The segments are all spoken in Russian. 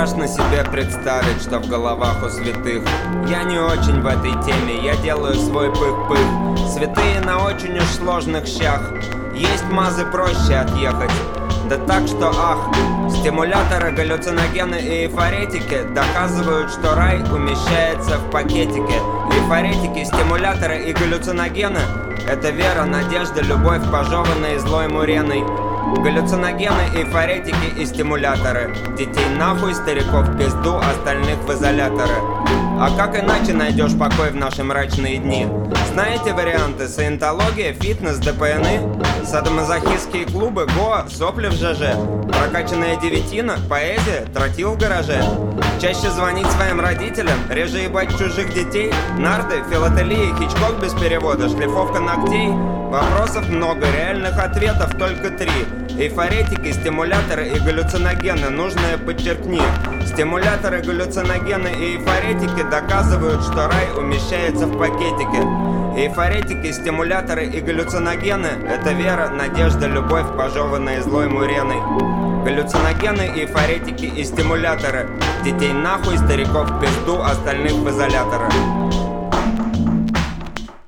Страшно себе представить, что в головах у святых. Я не очень в этой теме, я делаю свой пых-пых. Святые на очень уж сложных щах. Есть мазы проще отъехать. Да так что ах, стимуляторы, галлюциногены и эйфоретики доказывают, что рай умещается в пакетике. Эйфоретики, стимуляторы и галлюциногены — это вера, надежда, любовь, пожеванные злой муреной. Галлюциногены, эйфоретики и стимуляторы. Детей нахуй, стариков в пизду, остальных в изоляторы. А как иначе найдешь покой в наши мрачные дни? Знаете варианты? Саентология, фитнес, ДПНы, садомазохистские клубы, Гоа, сопли в ЖЖ, прокачанная девятина, поэзия, тротил в гараже. Чаще звонить своим родителям, реже ебать чужих детей, нарды, филателия, Хичкок без перевода, шлифовка ногтей. Вопросов много, реальных ответов только 3. Эйфоретики, стимуляторы и галлюциногены, нужное подчеркни. Стимуляторы, галлюциногены и эйфоретики доказывают, что рай умещается в пакетике. Эйфоретики, стимуляторы и галлюциногены — это вера, надежда, любовь, пожеванные злой муреной. Галлюциногены, эйфоретики и стимуляторы. Детей нахуй, стариков в пизду, остальных в изоляторы.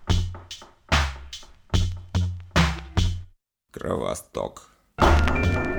Кровосток.